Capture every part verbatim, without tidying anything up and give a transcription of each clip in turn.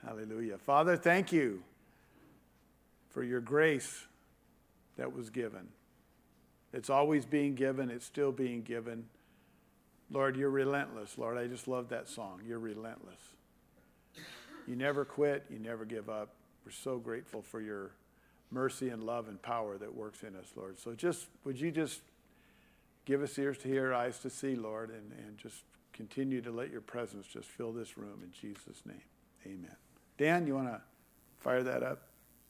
Hallelujah. Father, thank you for your grace that was given. It's always being given. It's still being given. Lord, you're relentless. Lord, I just love that song. You're relentless. You never quit. You never give up. We're so grateful for your mercy and love and power that works in us, Lord. So just, would you just give us ears to hear, eyes to see, Lord, and, and just continue to let your presence just fill this room in Jesus' name. Amen. Dan, you want to fire that up?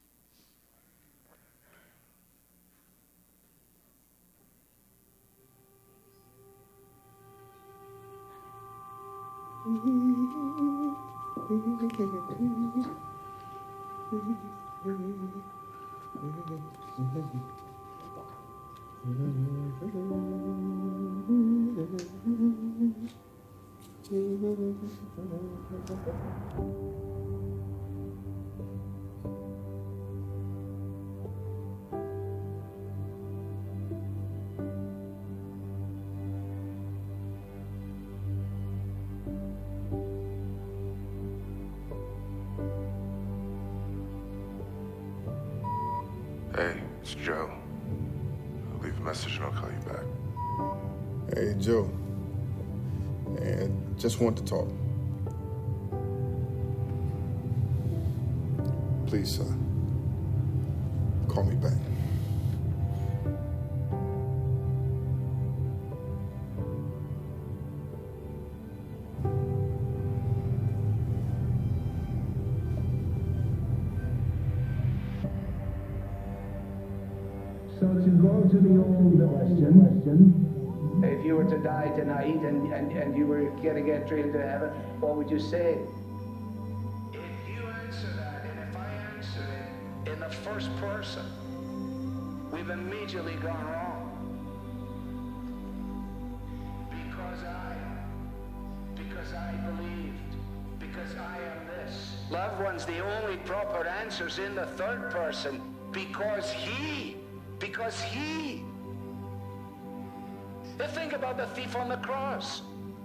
Hey, it's Joe. I'll leave a message and I'll call you back. Hey, Joe. And just want to talk. Please, son, call me back. So to go to the old question, if you were to die tonight and, and, and you were going to get straight into heaven, what would you say? If you answer that, and if I answer it in the first person, we've immediately gone wrong. Because I, because I believed, because I am this. Loved ones, the only proper answer's in the third person, because he. Because he. Think about the thief on the cross.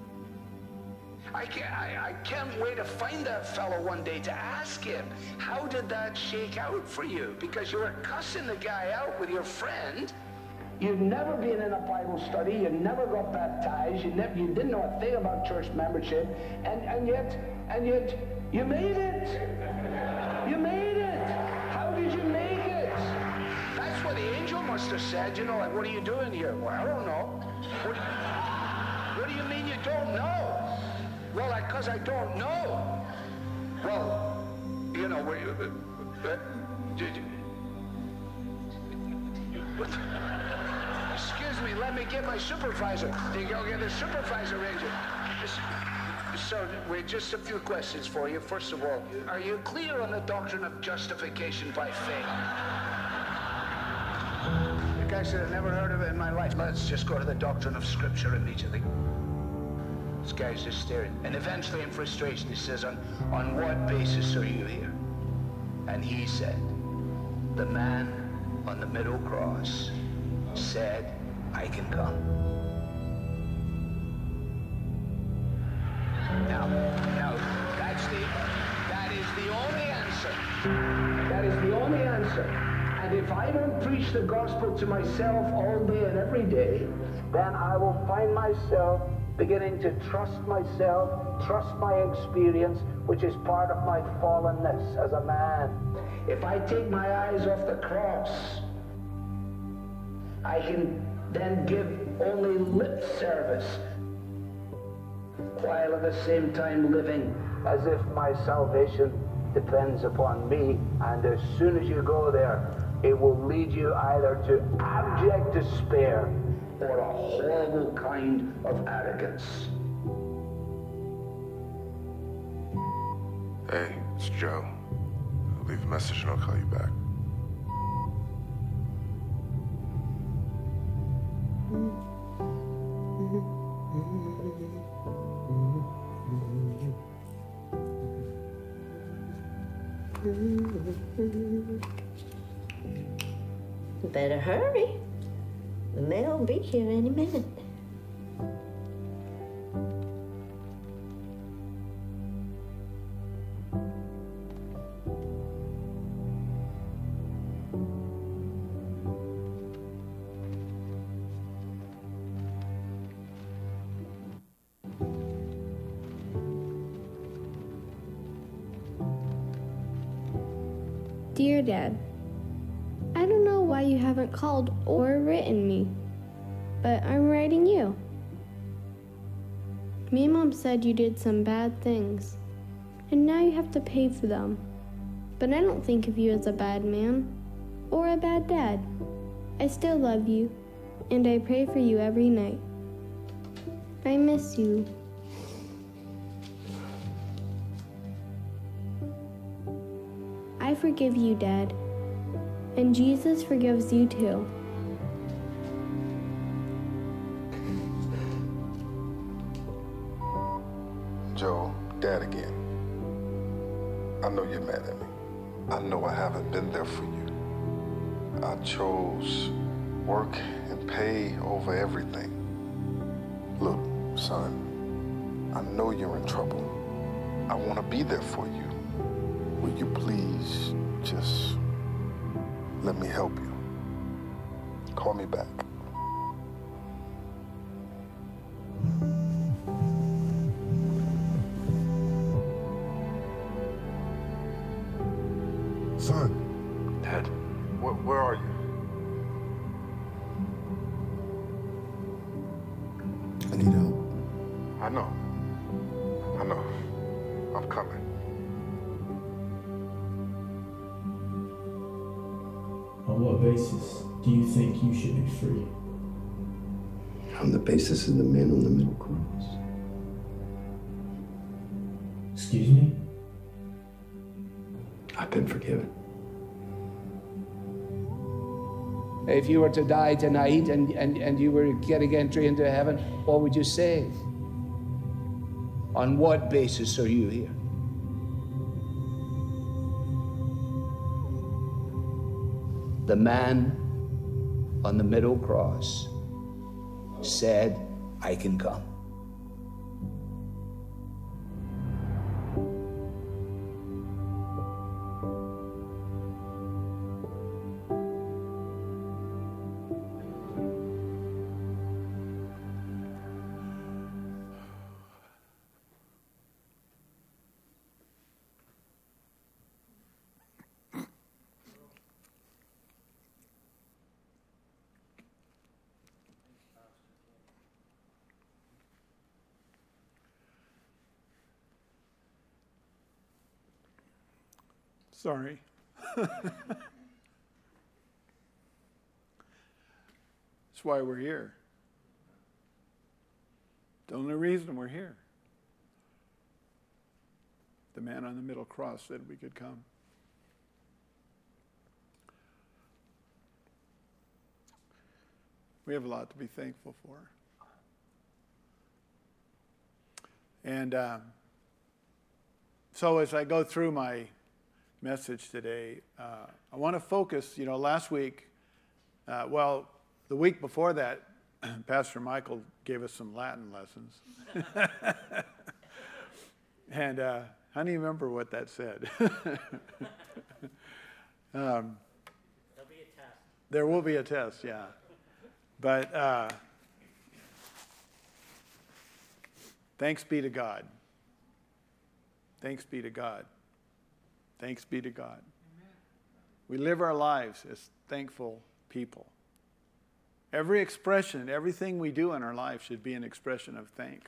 I can't, I, I can't wait to find that fellow one day to ask him, how did that shake out for you? Because you were cussing the guy out with your friend. You'd never been in a Bible study. You never got baptized. You, never, you didn't know a thing about church membership. And, and yet, and yet, you made it. You made it. How did you make it? That's what the angel must have said, you know, like, what are you doing here? Well, I don't know. What do you, what do you mean you don't know? Well, because I, I don't know. Well, you know, were you, uh, uh, did you, what? Excuse me, let me get my supervisor. You go get the supervisor, Ranger. So, wait, just a few questions for you. First of all, are you clear on the doctrine of justification by faith? The guy said, I've never heard of it in my life. Let's just go to the doctrine of Scripture immediately. This guy's just staring. And eventually, in frustration, he says, on, on what basis are you here? And he said, the man on the middle cross said, I can come. Now, now, that's the, that is the only answer. That is the only answer. And if I don't preach the gospel to myself all day and every day, then I will find myself beginning to trust myself, trust my experience, which is part of my fallenness as a man. If I take my eyes off the cross, I can then give only lip service, while at the same time living as if my salvation depends upon me. And as soon as you go there, it will lead you either to abject despair or a horrible kind of arrogance. Hey, it's Joe. I'll leave a message and I'll call you back. Better hurry. The mail will be here any minute. Dear Dad, I don't know why you haven't called or written me, but I'm writing you. Me and Mom said you did some bad things, and now you have to pay for them. But I don't think of you as a bad man or a bad dad. I still love you, and I pray for you every night. I miss you. I forgive you, Dad, and Jesus forgives you too. Joe, Dad again. I know you're mad at me. I know I haven't been there for you. I chose work and pay over everything. Look, son, I know you're in trouble. I want to be there for you. Will you please just let me help you? Call me back. Son. Dad, where, where are you? I need help. I know. I know. I'm coming. On what basis do you think you should be free? On the basis of the man on the middle cross. Excuse me? I've been forgiven. If you were to die tonight and, and, and you were getting entry into heaven, what would you say? On what basis are you here? The man on the middle cross said, I can come. Sorry. That's why we're here. The only reason we're here. The man on the middle cross said we could come. We have a lot to be thankful for. And um, so as I go through my message today, uh, I want to focus, you know, last week, uh, well, the week before that, Pastor Michael gave us some Latin lessons. And uh, how do you remember what that said? um, There'll be a test. There will be a test, yeah. But uh, thanks be to God. Thanks be to God. Thanks be to God. Amen. We live our lives as thankful people. Every expression, everything we do in our life should be an expression of thanks.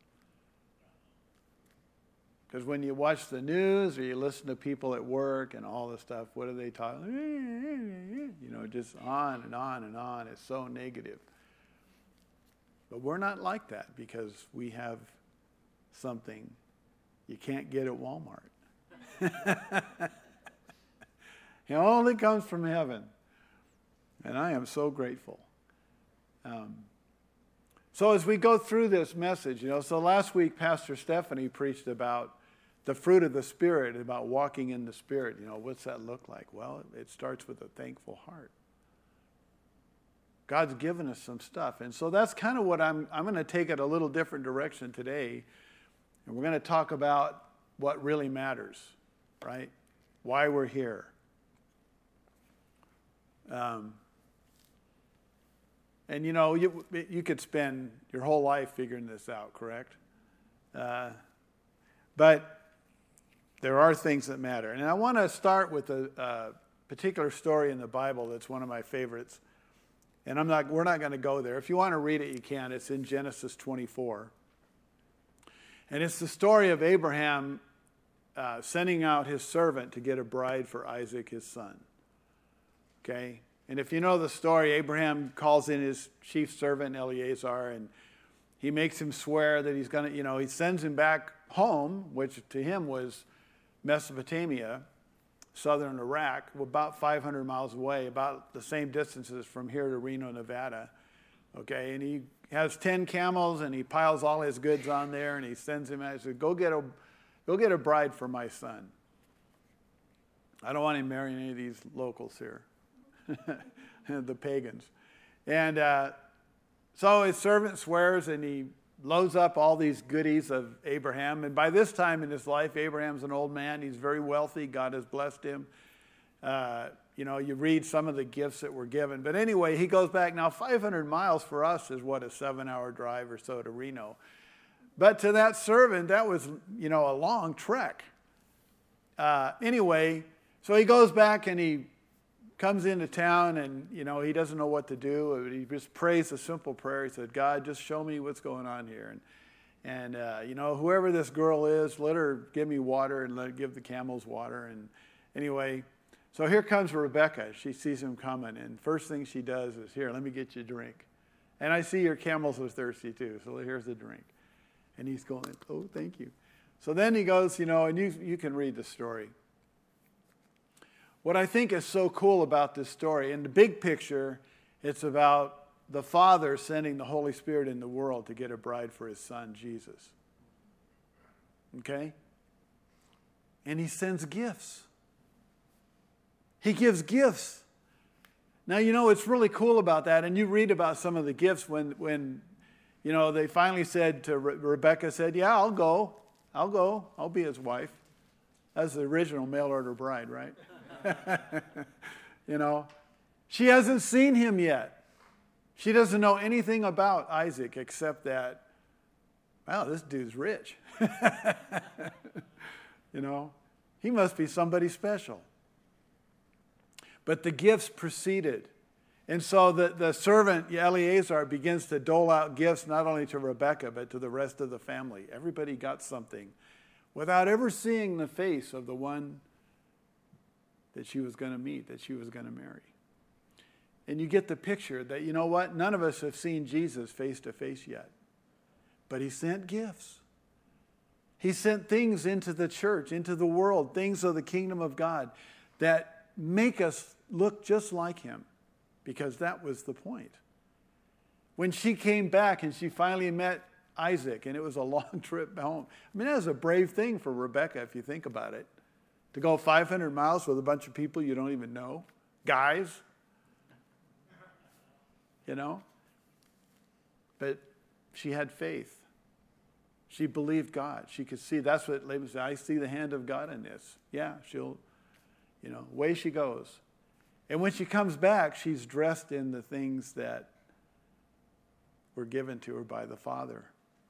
Because when you watch the news or you listen to people at work and all this stuff, what do they talk? You know, just on and on and on. It's so negative. But we're not like that because we have something you can't get at Walmart. It only comes from heaven. And I am so grateful. Um, so as we go through this message, you know, so last week Pastor Stephanie preached about the fruit of the Spirit, about walking in the Spirit. You know, what's that look like? Well, it starts with a thankful heart. God's given us some stuff. And so that's kind of what I'm, I'm going to take it a little different direction today. And we're going to talk about what really matters, right? Why we're here. Um, and, you know, you, you could spend your whole life figuring this out, correct? Uh, but there are things that matter. And I want to start with a, uh, particular story in the Bible that's one of my favorites. And I'm not, we're not going to go there. If you want to read it, you can. It's in Genesis twenty-four. And it's the story of Abraham uh, sending out his servant to get a bride for Isaac, his son. Okay? And if you know the story, Abraham calls in his chief servant, Eleazar, and he makes him swear that he's going to, you know, he sends him back home, which to him was Mesopotamia, southern Iraq, about five hundred miles away, about the same distances from here to Reno, Nevada. Okay, and he has ten camels, and he piles all his goods on there, and he sends him out. He says, go get a, go get a bride for my son. I don't want him marrying any of these locals here, the pagans. And uh, so his servant swears, and he loads up all these goodies of Abraham. And by this time in his life, Abraham's an old man. He's very wealthy. God has blessed him. Uh, you know, you read some of the gifts that were given. But anyway, he goes back. Now, five hundred miles for us is, what, a seven-hour drive or so to Reno. But to that servant, that was, you know, a long trek. Uh, anyway, so he goes back and he comes into town, and, you know, he doesn't know what to do. He just prays a simple prayer. He said, God, just show me what's going on here. And, and uh, you know, whoever this girl is, let her give me water and let her give the camels water. And anyway, so here comes Rebecca. She sees him coming, and first thing she does is, here, let me get you a drink. And I see your camels are thirsty too, so here's the drink. And he's going, oh, thank you. So then he goes, you know, and you, you can read the story. What I think is so cool about this story, in the big picture, it's about the Father sending the Holy Spirit in the world to get a bride for his son, Jesus. Okay? And he sends gifts. He gives gifts. Now, you know, what's really cool about that, and you read about some of the gifts when, when you know, they finally said to Re- Rebecca said, yeah, I'll go. I'll go. I'll be his wife. That's the original mail order bride, right? You know, she hasn't seen him yet. She doesn't know anything about Isaac except that, wow, this dude's rich. You know, he must be somebody special. But the gifts proceeded. And so the, the servant, Eleazar, begins to dole out gifts not only to Rebekah, but to the rest of the family. Everybody got something without ever seeing the face of the one that she was going to meet, that she was going to marry. And you get the picture that, you know what, none of us have seen Jesus face to face yet. But he sent gifts. He sent things into the church, into the world, things of the kingdom of God that make us look just like him, because that was the point. When she came back and she finally met Isaac, and it was a long trip home. I mean, that was a brave thing for Rebekah, if you think about it. To go five hundred miles with a bunch of people you don't even know. Guys. You know? But she had faith. She believed God. She could see. That's what Laban said. I see the hand of God in this. Yeah, she'll, you know, away she goes. And when she comes back, she's dressed in the things that were given to her by the Father.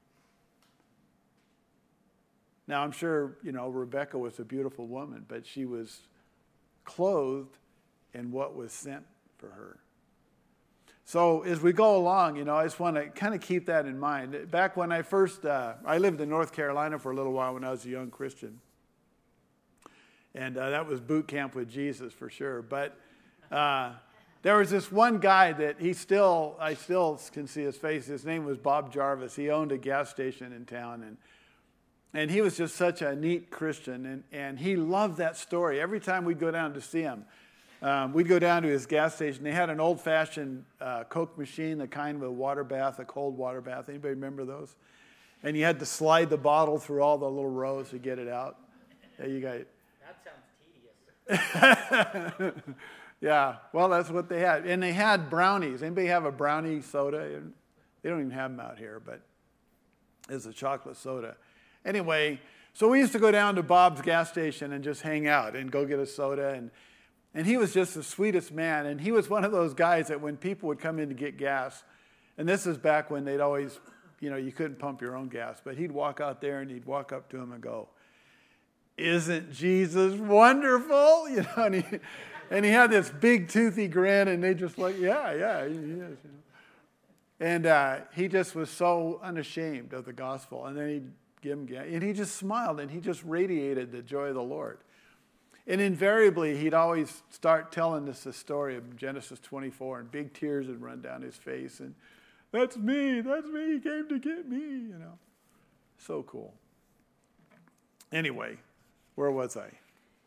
Now, I'm sure, you know, Rebecca was a beautiful woman, but she was clothed in what was sent for her. So as we go along, you know, I just want to kind of keep that in mind. Back when I first, uh, I lived in North Carolina for a little while when I was a young Christian. And uh, that was boot camp with Jesus for sure. But uh, there was this one guy that he still, I still can see his face. His name was Bob Jarvis. He owned a gas station in town, and And he was just such a neat Christian, and, and he loved that story. Every time we'd go down to see him, um, we'd go down to his gas station. They had an old-fashioned uh, Coke machine, the kind of a water bath, a cold water bath. Anybody remember those? And you had to slide the bottle through all the little rows to get it out. Yeah, you got it. That sounds tedious. Yeah, well, that's what they had. And they had brownies. Anybody have a brownie soda? They don't even have them out here, but it's a chocolate soda. Anyway, so we used to go down to Bob's gas station and just hang out and go get a soda. And, and he was just the sweetest man. And he was one of those guys that when people would come in to get gas, and this is back when they'd always, you know, you couldn't pump your own gas, but he'd walk out there and he'd walk up to him and go, "Isn't Jesus wonderful?" You know, and he, And he had this big toothy grin, and they just like, yeah, yeah, he is. You know. And uh, he just was so unashamed of the gospel. And then he'd give him, and he just smiled, and he just radiated the joy of the Lord. And invariably, he'd always start telling us the story of Genesis twenty-four, and big tears would run down his face. And that's me, that's me, he came to get me, you know. So cool. Anyway, where was I?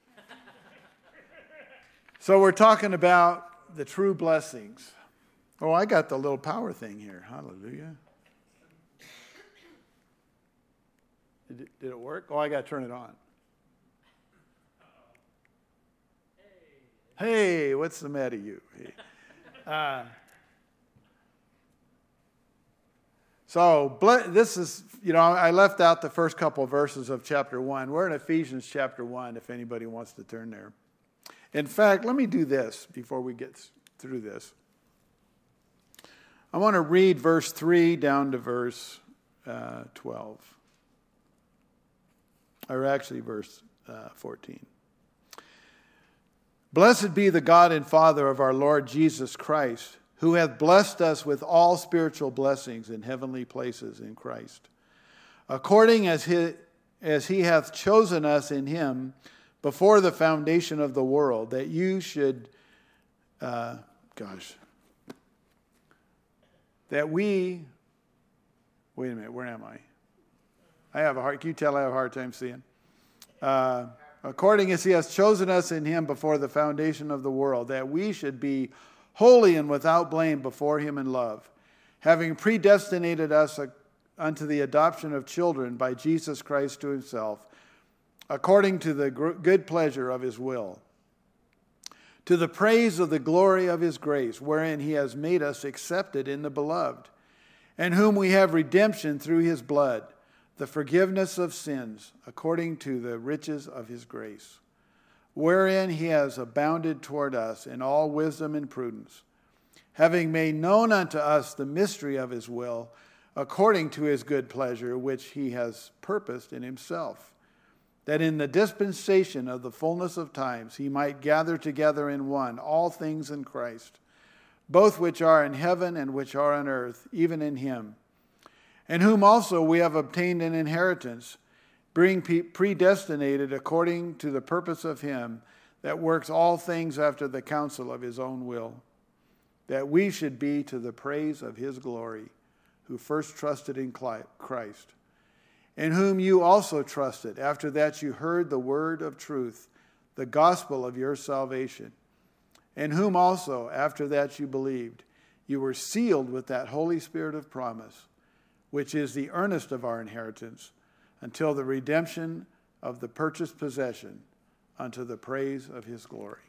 So we're talking about the true blessings. Oh, I got the little power thing here. Hallelujah. Did it, did it work? Oh, I got to turn it on. Hey, what's the matter, you? Hey. Uh, so this is, you know, I left out the first couple of verses of chapter one. We're in Ephesians chapter one, if anybody wants to turn there. In fact, let me do this before we get through this. I want to read verse three down to verse uh, twelve. Or actually verse uh, fourteen. Blessed be the God and Father of our Lord Jesus Christ, who hath blessed us with all spiritual blessings in heavenly places in Christ, according as he, as he hath chosen us in him before the foundation of the world, that you should, uh, gosh, that we, wait a minute, where am I? I have a hard, can you tell I have a hard time seeing? Uh, according as he has chosen us in him before the foundation of the world, that we should be holy and without blame before him in love, having predestinated us unto the adoption of children by Jesus Christ to himself, according to the good pleasure of his will, to the praise of the glory of his grace, wherein he has made us accepted in the beloved, in whom we have redemption through his blood, the forgiveness of sins, according to the riches of his grace, wherein he has abounded toward us in all wisdom and prudence, having made known unto us the mystery of his will, according to his good pleasure, which he has purposed in himself, that in the dispensation of the fullness of times he might gather together in one all things in Christ, both which are in heaven and which are on earth, even in him, in whom also we have obtained an inheritance, being predestinated according to the purpose of him that works all things after the counsel of his own will, that we should be to the praise of his glory, who first trusted in Christ, in whom you also trusted, after that you heard the word of truth, the gospel of your salvation, in whom also, after that you believed, you were sealed with that Holy Spirit of promise, which is the earnest of our inheritance, until the redemption of the purchased possession, unto the praise of his glory.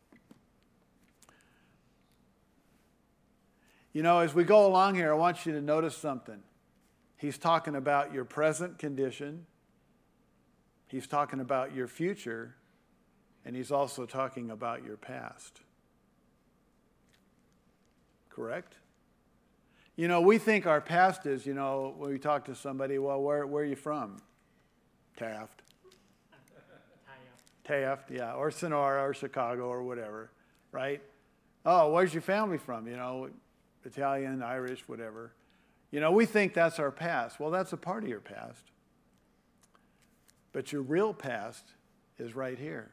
You know, as we go along here, I want you to notice something. He's talking about your present condition. He's talking about your future. And he's also talking about your past. Correct? You know, we think our past is, you know, when we talk to somebody, well, where, where are you from? Taft. Taft, yeah, or Sonora or Chicago or whatever, right? Oh, where's your family from? You know, Italian, Irish, whatever. You know, we think that's our past. Well, that's a part of your past. But your real past is right here.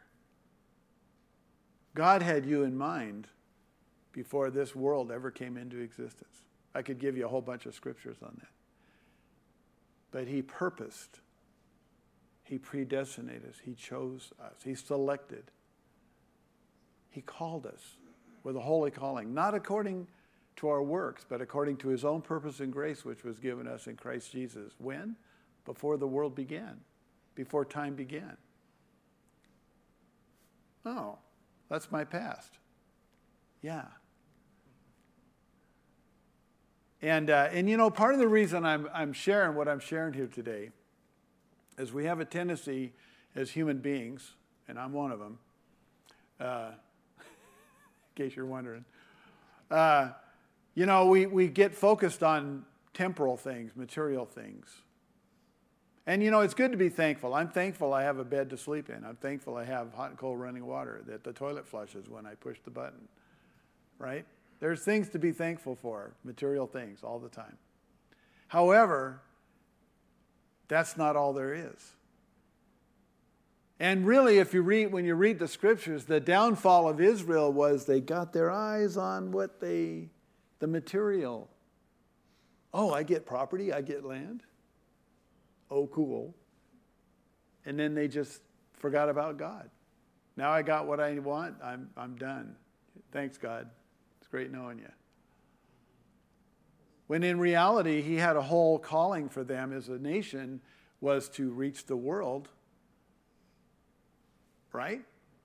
God had you in mind before this world ever came into existence. I could give you a whole bunch of scriptures on that. But he purposed. He predestinated us. He chose us. He selected. He called us with a holy calling, not according to our works, but according to his own purpose and grace, which was given us in Christ Jesus. When? Before the world began, before time began. Oh, that's my past. Yeah. And, uh, and you know, part of the reason I'm, I'm sharing what I'm sharing here today is we have a tendency as human beings, and I'm one of them, uh, in case you're wondering, uh, you know, we, we get focused on temporal things, material things. And, you know, it's good to be thankful. I'm thankful I have a bed to sleep in. I'm thankful I have hot and cold running water, that the toilet flushes when I push the button, right? There's things to be thankful for, material things all the time. However, that's not all there is. And really, if you read, when you read the scriptures, the downfall of Israel was they got their eyes on what they, the material. Oh, I get property, I get land. Oh, cool. And then they just forgot about God. Now I got what I want, I'm, I'm done. Thanks, God. It's great knowing you. When in reality, he had a whole calling for them as a nation, was to reach the world. Right?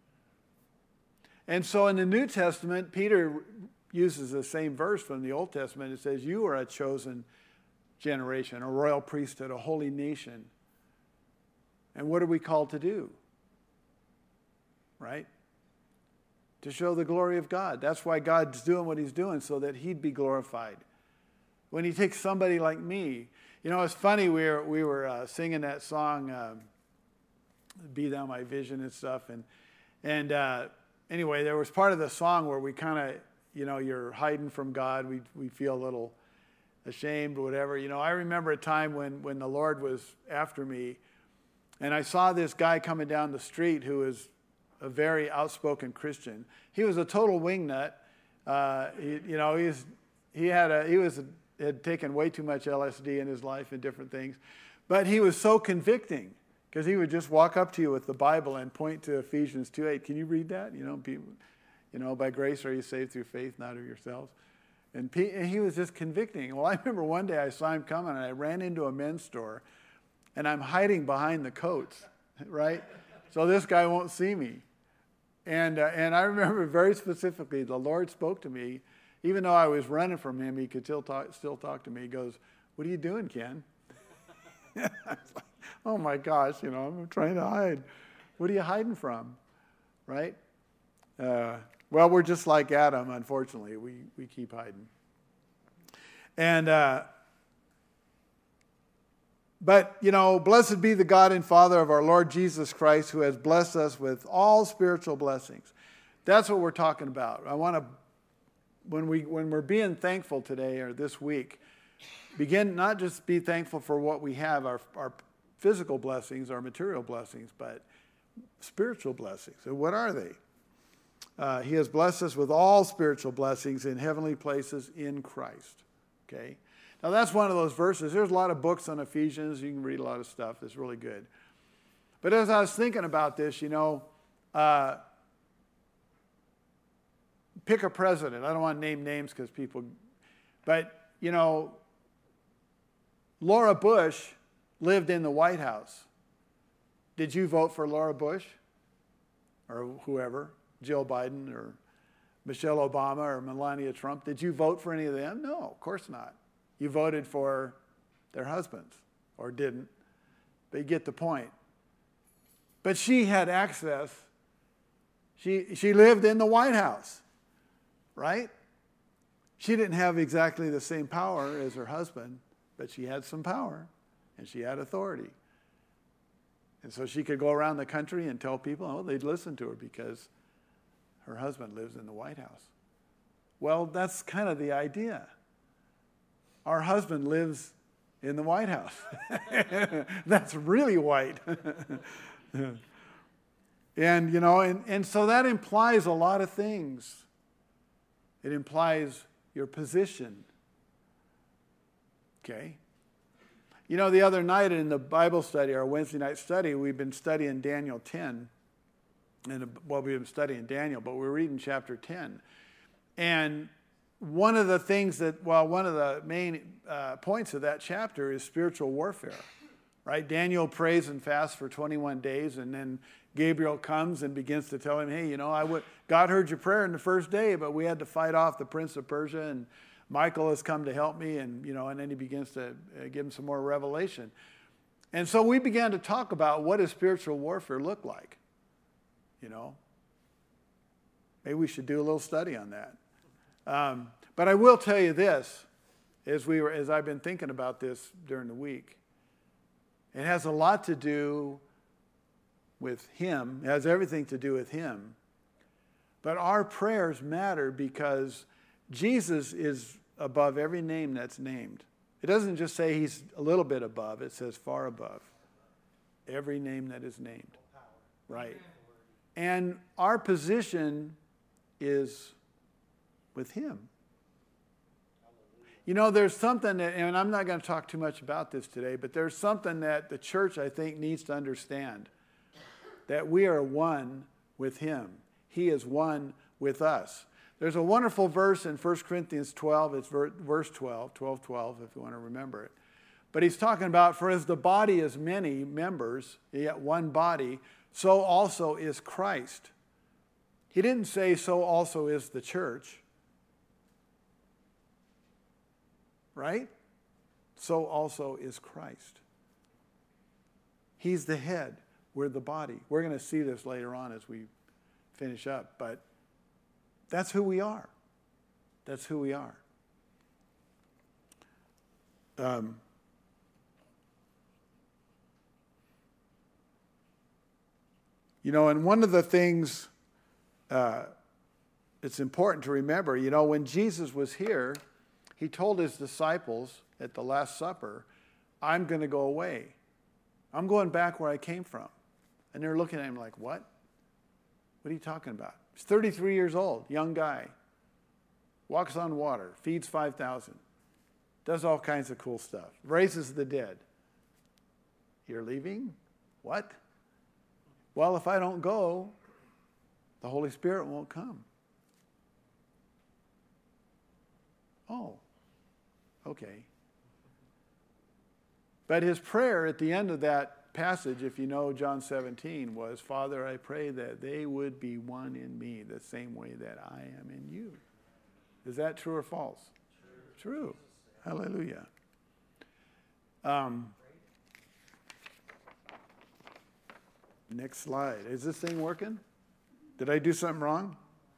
And so in the New Testament, Peter uses the same verse from the Old Testament. It says, you are a chosen generation, a royal priesthood, a holy nation. And what are we called to do? Right? To show the glory of God. That's why God's doing what he's doing, so that he'd be glorified. When he takes somebody like me, you know, it's funny, we were, we were uh, singing that song, uh, Be Thou My Vision and stuff. And, and uh, anyway, there was part of the song where we kind of, you know, you're hiding from God. We, we feel a little ashamed or whatever. You know, I remember a time when, when the Lord was after me, and I saw this guy coming down the street who was a very outspoken Christian. He was a total wingnut. Uh, he, you know, he's, he had a, he was a, had taken way too much L S D in his life and different things. But he was so convicting, because he would just walk up to you with the Bible and point to Ephesians two eight. Can you read that? You know, people, you know, by grace are you saved through faith, not of yourselves. And, P, and he was just convicting. Well, I remember one day I saw him coming, and I ran into a men's store, and I'm hiding behind the coats, right? So this guy won't see me. And uh, and I remember very specifically, the Lord spoke to me. Even though I was running from him, he could still talk, still talk to me. He goes, what are you doing, Ken? I was like, oh my gosh, you know, I'm trying to hide. What are you hiding from? Right? Uh, well, we're just like Adam, unfortunately. We we keep hiding. And, uh, but, you know, blessed be the God and Father of our Lord Jesus Christ, who has blessed us with all spiritual blessings. That's what we're talking about. I want to, when, we, when we're being thankful today or this week, begin not just be thankful for what we have, our, our physical blessings, our material blessings, but spiritual blessings. And what are they? Uh, he has blessed us with all spiritual blessings in heavenly places in Christ. Okay? Now that's one of those verses. There's a lot of books on Ephesians. You can read a lot of stuff. It's really good. But as I was thinking about this, you know, uh, pick a president. I don't want to name names because people, but, you know, Laura Bush lived in the White House. Did you vote for Laura Bush or whoever, Jill Biden or Michelle Obama or Melania Trump? Did you vote for any of them? No, of course not. You voted for their husbands, or didn't. But you get the point. But she had access. She, she lived in the White House, right? She didn't have exactly the same power as her husband, but she had some power, and she had authority. And so she could go around the country and tell people, oh, they'd listen to her because her husband lives in the White House. Well, that's kind of the idea. Our husband lives in the White House. That's really white. And, you know, and, and so that implies a lot of things. It implies your position. Okay? You know, the other night in the Bible study, our Wednesday night study, we've been studying Daniel ten. And, well, we've been studying Daniel, but we're reading chapter ten. And one of the things that, well, one of the main uh, points of that chapter is spiritual warfare, right? Daniel prays and fasts for twenty-one days, and then Gabriel comes and begins to tell him, hey, you know, I would, God heard your prayer in the first day, but we had to fight off the prince of Persia, and Michael has come to help me, and, you know, and then he begins to uh, give him some more revelation. And so we began to talk about what does spiritual warfare look like, you know? Maybe we should do a little study on that. Um, but I will tell you this, as we were, as I've been thinking about this during the week, It has a lot to do with him. It has everything to do with him. But our prayers matter because Jesus is above every name that's named. It doesn't just say he's a little bit above. It says far above every name that is named. Right. And our position is with him. You know, there's something that, and I'm not going to talk too much about this today, but there's something that the church, I think, needs to understand. That we are one with him. He is one with us. There's a wonderful verse in First Corinthians twelve. It's verse twelve, twelve, twelve, if you want to remember it. But he's talking about, for as the body is many members, yet one body, so also is Christ. He didn't say so also is the church. Right? So also is Christ. He's the head. We're the body. We're going to see this later on as we finish up. But that's who we are. That's who we are. Um, you know, and one of the things uh, it's important to remember, you know, when Jesus was here, he told his disciples at the Last Supper, I'm going to go away. I'm going back where I came from. And they're looking at him like, what? What are you talking about? He's thirty-three years old, young guy. Walks on water, feeds five thousand. Does all kinds of cool stuff. Raises the dead. You're leaving? What? Well, if I don't go, the Holy Spirit won't come. Oh, okay. But his prayer at the end of that passage, if you know John seventeen, was, Father, I pray that they would be one in me the same way that I am in you. Is that true or false? True. True. Hallelujah. Um, next slide. Is this thing working? Did I do something wrong?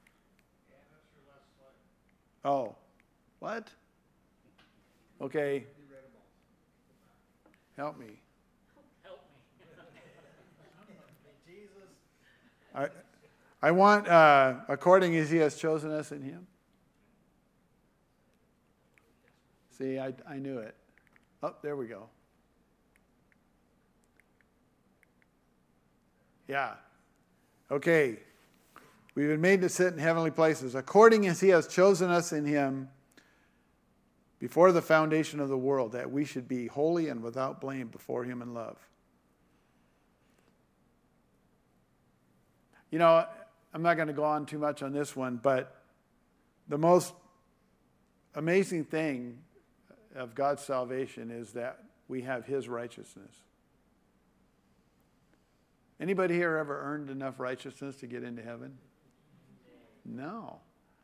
Oh. What? Okay. Help me. Help me. I, I want, uh, according as he has chosen us in him. See, I, I knew it. Oh, there we go. Yeah. Okay. We've been made to sit in heavenly places, according as he has chosen us in him before the foundation of the world, that we should be holy and without blame before him in love. You know, I'm not going to go on too much on this one, but the most amazing thing of God's salvation is that we have his righteousness. Anybody here ever earned enough righteousness to get into heaven? No.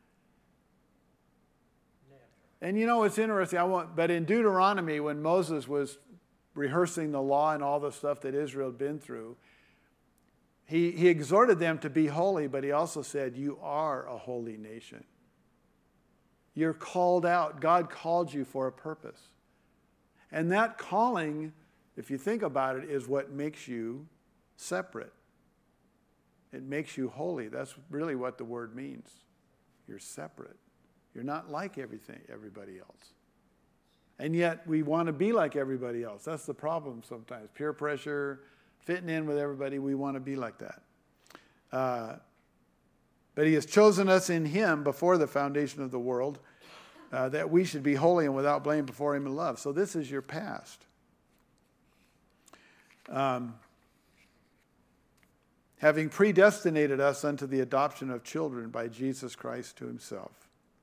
And you know, it's interesting. I want, but in Deuteronomy, when Moses was rehearsing the law and all the stuff that Israel had been through, he, he exhorted them to be holy, but he also said, you are a holy nation. You're called out. God called you for a purpose. And that calling, if you think about it, is what makes you separate. It makes you holy. That's really what the word means. You're separate. You're not like everything, everybody else. And yet we want to be like everybody else. That's the problem sometimes. Peer pressure, fitting in with everybody. We want to be like that. Uh, but he has chosen us in him before the foundation of the world, uh, that we should be holy and without blame before him in love. So this is your past. Um, having predestinated us unto the adoption of children by Jesus Christ to himself,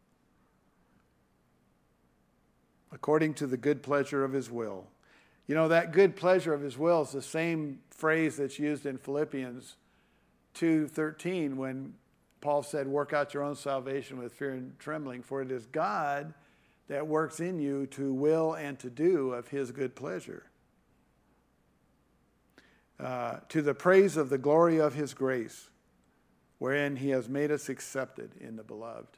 according to the good pleasure of his will. You know, that good pleasure of his will is the same phrase that's used in Philippians two thirteen when Paul said, work out your own salvation with fear and trembling, for it is God that works in you to will and to do of his good pleasure. Uh, to the praise of the glory of his grace, wherein he has made us accepted in the beloved.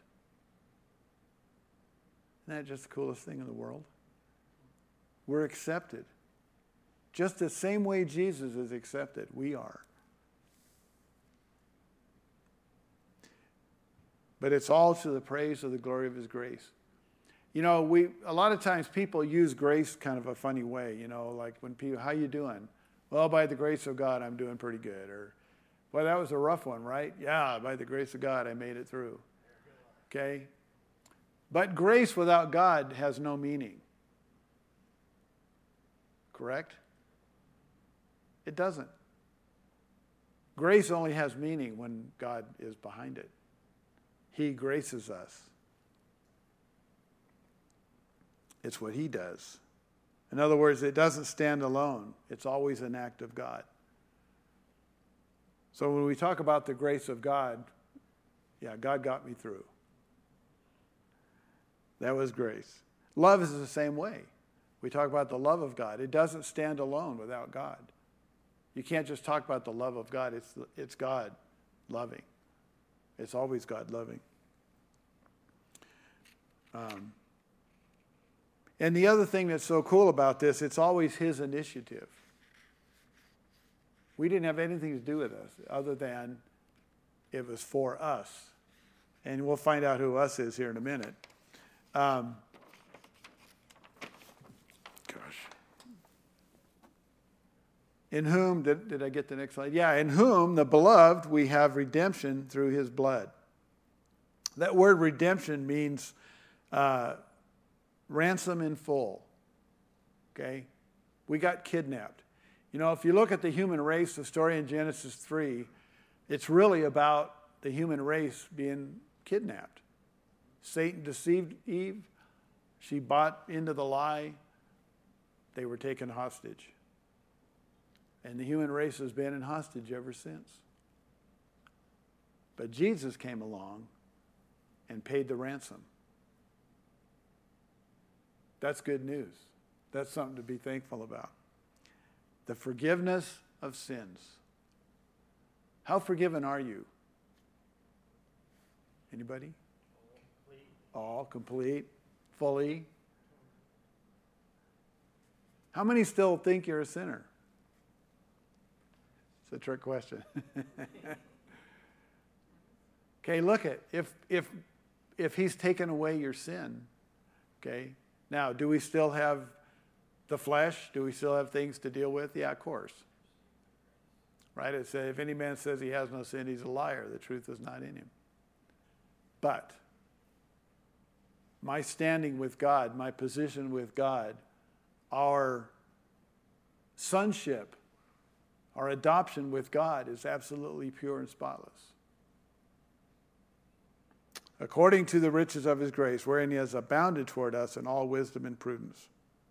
Isn't that just the coolest thing in the world? We're accepted. Just the same way Jesus is accepted, we are. But it's all to the praise of the glory of his grace. You know, we a lot of times people use grace kind of a funny way, you know, like when people, how you doing? Well, by the grace of God, I'm doing pretty good. Or, well, that was a rough one, right? Yeah, by the grace of God, I made it through. Okay? But grace without God has no meaning. Correct? It doesn't. Grace only has meaning when God is behind it. He graces us. It's what he does. In other words, it doesn't stand alone. It's always an act of God. So when we talk about the grace of God, yeah, God got me through. That was grace. Love is the same way. We talk about the love of God. It doesn't stand alone without God. You can't just talk about the love of God. It's, it's God loving. It's always God loving. Um, and the other thing that's so cool about this, it's always his initiative. We didn't have anything to do with us other than it was for us. And we'll find out who us is here in a minute. Um, gosh. In whom, did, did I get the next slide? Yeah, in whom, the beloved, we have redemption through his blood. That word redemption means uh, ransom in full. Okay? We got kidnapped. You know, if you look at the human race, the story in Genesis three, it's really about the human race being kidnapped. Satan deceived Eve. She bought into the lie. They were taken hostage. And the human race has been in hostage ever since. But Jesus came along and paid the ransom. That's good news. That's something to be thankful about. The forgiveness of sins. How forgiven are you? Anybody? All complete, fully. How many still think you're a sinner? It's a trick question. Okay, look at if if if he's taken away your sin. Okay, now do we still have the flesh? Do we still have things to deal with? Yeah, of course. Right? It says, if any man says he has no sin, he's a liar. The truth is not in him. But my standing with God, my position with God, our sonship, our adoption with God is absolutely pure and spotless. According to the riches of his grace, wherein he has abounded toward us in all wisdom and prudence.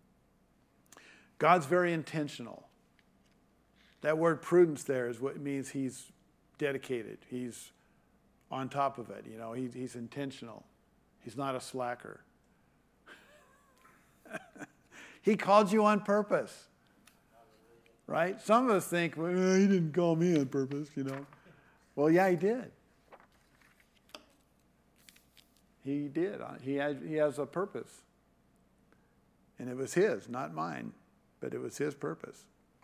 God's very intentional. That word prudence there is what it means he's dedicated. He's on top of it. You know, he, he's intentional. He's not a slacker. He called you on purpose. Right? Some of us think, well, he didn't call me on purpose, you know. Well, yeah, he did. He did. He has, he has a purpose. And it was his, not mine, but it was his purpose.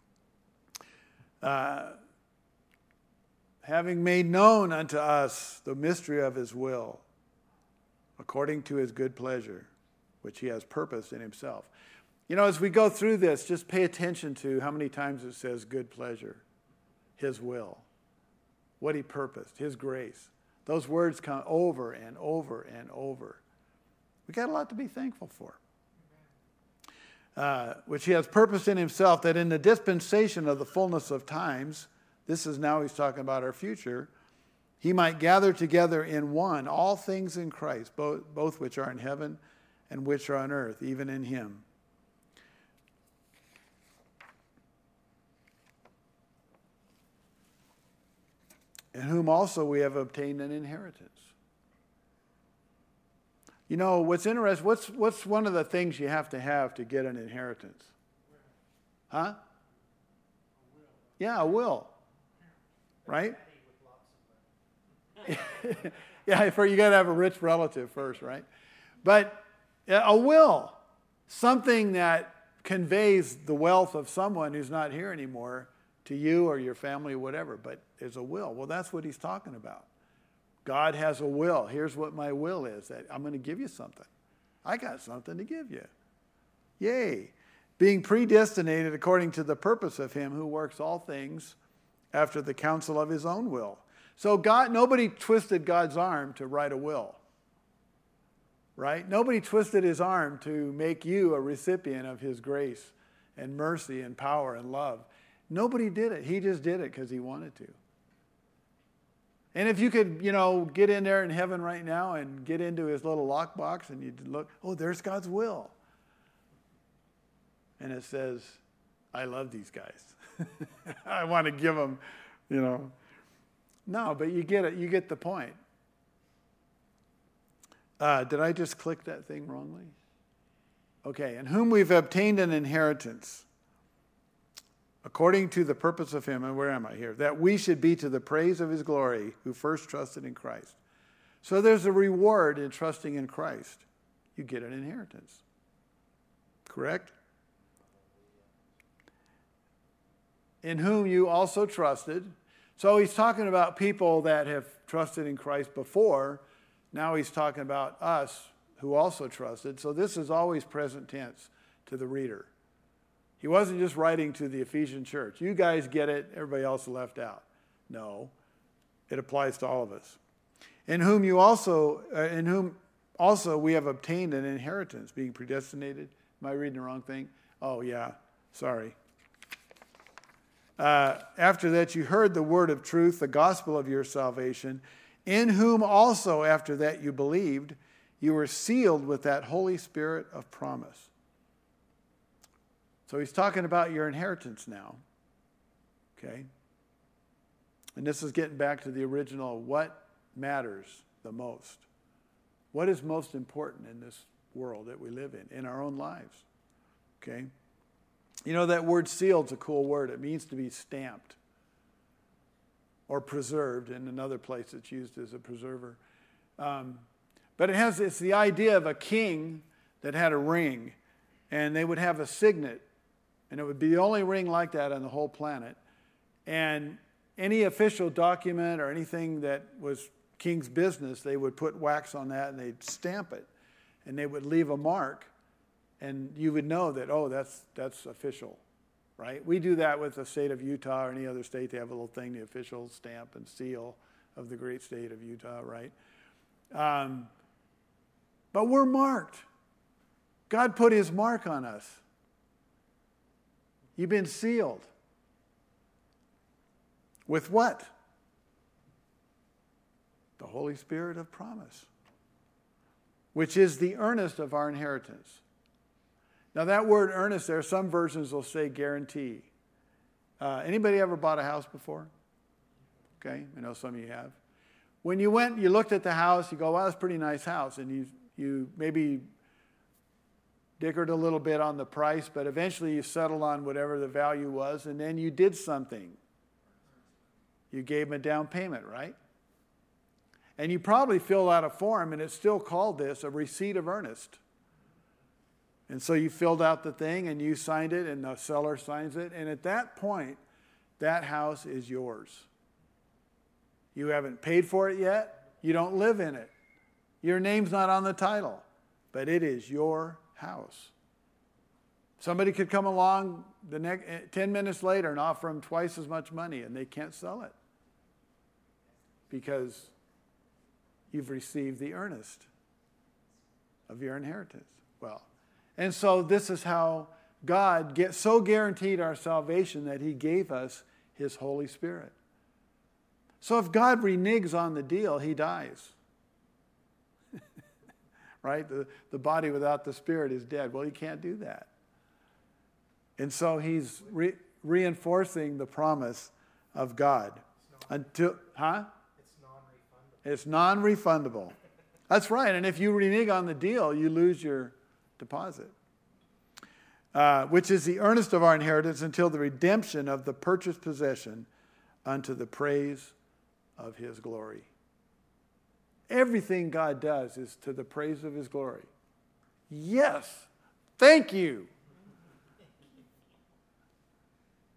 Uh, having made known unto us the mystery of his will, according to his good pleasure, which he has purposed in himself. You know, as we go through this, just pay attention to how many times it says good pleasure, his will, what he purposed, his grace. Those words come over and over and over. We got a lot to be thankful for. Uh, which he has purposed in himself, that in the dispensation of the fullness of times, this is now he's talking about our future, he might gather together in one all things in Christ, both, both which are in heaven and which are on earth, even in him. In whom also we have obtained an inheritance. You know, what's interesting, what's, what's one of the things you have to have to get an inheritance? Huh? Yeah, a will. Right? Yeah, for you got to have a rich relative first, right? But a will, something that conveys the wealth of someone who's not here anymore to you or your family or whatever, but there's a will. Well, that's what he's talking about. God has a will. Here's what my will is, that I'm going to give you something. I got something to give you. Yay. Being predestinated according to the purpose of him who works all things after the counsel of his own will. So God, nobody twisted God's arm to write a will. Right? Nobody twisted his arm to make you a recipient of his grace and mercy and power and love. Nobody did it. He just did it because he wanted to. And if you could, you know, get in there in heaven right now and get into his little lockbox and you look, oh, there's God's will. And it says, I love these guys. I want to give them, you know. No, but you get it. You get the point. Uh, did I just click that thing wrongly? Okay, in whom we've obtained an inheritance, according to the purpose of him, and where am I here? That we should be to the praise of his glory, who first trusted in Christ. So there's a reward in trusting in Christ. You get an inheritance. Correct? In whom you also trusted. So he's talking about people that have trusted in Christ before. Now he's talking about us who also trusted. So this is always present tense to the reader. He wasn't just writing to the Ephesian church. You guys get it, everybody else left out. No, it applies to all of us. In whom you also, uh, in whom also we have obtained an inheritance, being predestinated. Am I reading the wrong thing? Oh yeah, sorry. Uh, after that you heard the word of truth, the gospel of your salvation, in whom also after that you believed, you were sealed with that Holy Spirit of promise. So he's talking about your inheritance now. Okay? And this is getting back to the original, what matters the most? What is most important in this world that we live in, in our own lives? Okay? You know, that word sealed is a cool word. It means to be stamped or preserved. In another place it's used as a preserver. Um, but it has, it's the idea of a king that had a ring, and they would have a signet, and it would be the only ring like that on the whole planet. And any official document or anything that was king's business, they would put wax on that and they'd stamp it. And they would leave a mark, and you would know that, oh, that's that's official, right? We do that with the state of Utah or any other state. They have a little thing, the official stamp and seal of the great state of Utah, right? Um, but we're marked. God put his mark on us. You've been sealed. With what? The Holy Spirit of promise, which is the earnest of our inheritance. Now that word earnest, there are some versions will say guarantee. Uh, anybody ever bought a house before? Okay, I know some of you have. When you went, you looked at the house, you go, wow, that's a pretty nice house. And you, you maybe dickered a little bit on the price, but eventually you settled on whatever the value was, and then you did something. You gave them a down payment, right? And you probably filled out a form, and it's still called this, a receipt of earnest. And so you filled out the thing, and you signed it, and the seller signs it, and at that point, that house is yours. You haven't paid for it yet. You don't live in it. Your name's not on the title, but it is your house. Somebody could come along the next ten minutes later and offer them twice as much money, and they can't sell it because you've received the earnest of your inheritance. Well, and so this is how God get, so guaranteed our salvation that he gave us his Holy Spirit. So if God reneges on the deal, he dies. Right? The, the body without the Spirit is dead. Well, he can't do that. And so he's re- reinforcing the promise of God. Until, huh? It's non-refundable. That's right. And if you renege on the deal, you lose your deposit. Uh, which is the earnest of our inheritance until the redemption of the purchased possession unto the praise of his glory. Everything God does is to the praise of his glory. Yes. Thank you.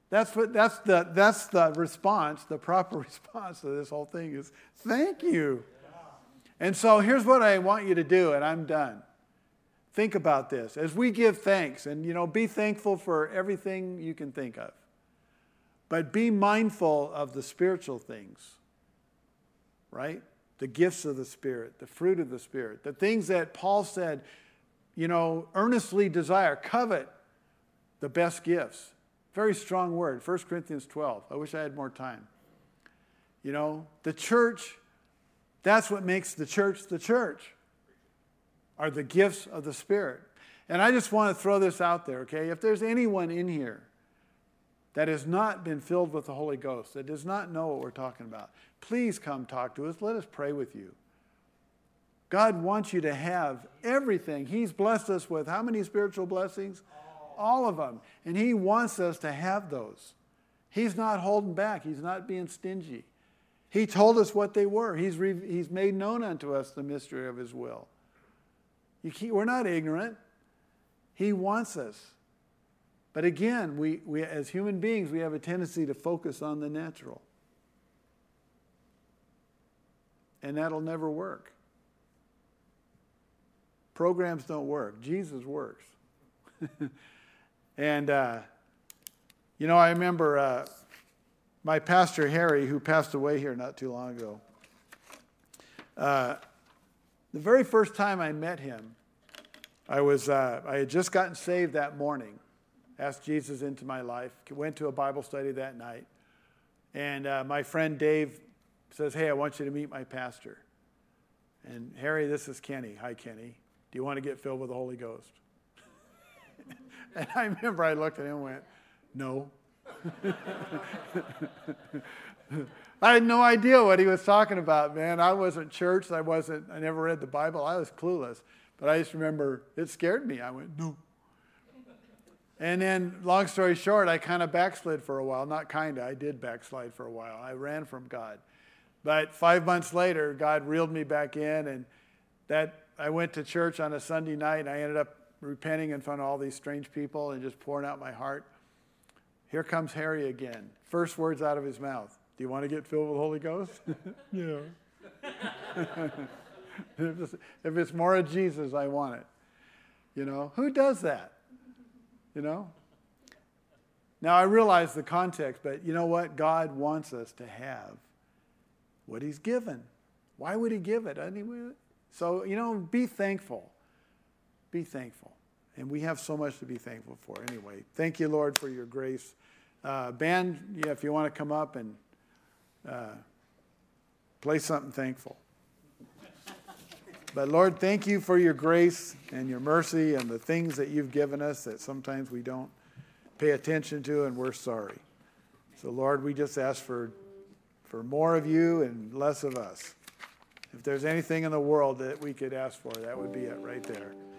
That's what that's the that's the response, the proper response to this whole thing is thank you. And so here's what I want you to do, and I'm done. Think about this. As we give thanks, and you know, be thankful for everything you can think of. But be mindful of the spiritual things. Right? The gifts of the Spirit, the fruit of the Spirit, the things that Paul said, you know, earnestly desire, covet the best gifts. Very strong word, First Corinthians twelve. I wish I had more time. You know, the church, that's what makes the church the church, are the gifts of the Spirit. And I just want to throw this out there, okay? If there's anyone in here that has not been filled with the Holy Ghost, that does not know what we're talking about, please come talk to us. Let us pray with you. God wants you to have everything. He's blessed us with how many spiritual blessings? All of them. And He wants us to have those. He's not holding back. He's not being stingy. He told us what they were. He's, re- he's made known unto us the mystery of His will. You keep, we're not ignorant. He wants us. But again, we, we as human beings, we have a tendency to focus on the natural. And that'll never work. Programs don't work. Jesus works. And, uh, you know, I remember uh, my pastor, Harry, who passed away here not too long ago. Uh, the very first time I met him, I was uh, I had just gotten saved that morning, asked Jesus into my life, went to a Bible study that night. And uh, my friend Dave says, hey, I want you to meet my pastor. And Harry, this is Kenny. Hi, Kenny. Do you want to get filled with the Holy Ghost? And I remember I looked at him and went, no. I had no idea what he was talking about, man. I wasn't church. I wasn't, I never read the Bible. I was clueless. But I just remember it scared me. I went, no. And then, long story short, I kind of backslid for a while. Not kind of, I did backslide for a while. I ran from God. But five months later, God reeled me back in, and that I went to church on a Sunday night, and I ended up repenting in front of all these strange people and just pouring out my heart. Here comes Harry again. First words out of his mouth. Do you want to get filled with the Holy Ghost? Yeah. if, it's, if it's more of Jesus, I want it. You know, who does that? You know? Now, I realize the context, but you know what? God wants us to have what He's given. Why would He give it anyway? So, you know, be thankful. Be thankful. And we have so much to be thankful for anyway. Thank you, Lord, for your grace. Uh, band, yeah, if you want to come up and uh, play something thankful. But Lord, thank you for your grace and your mercy and the things that you've given us that sometimes we don't pay attention to, and we're sorry. So Lord, we just ask for, for more of you and less of us. If there's anything in the world that we could ask for, that would be it right there.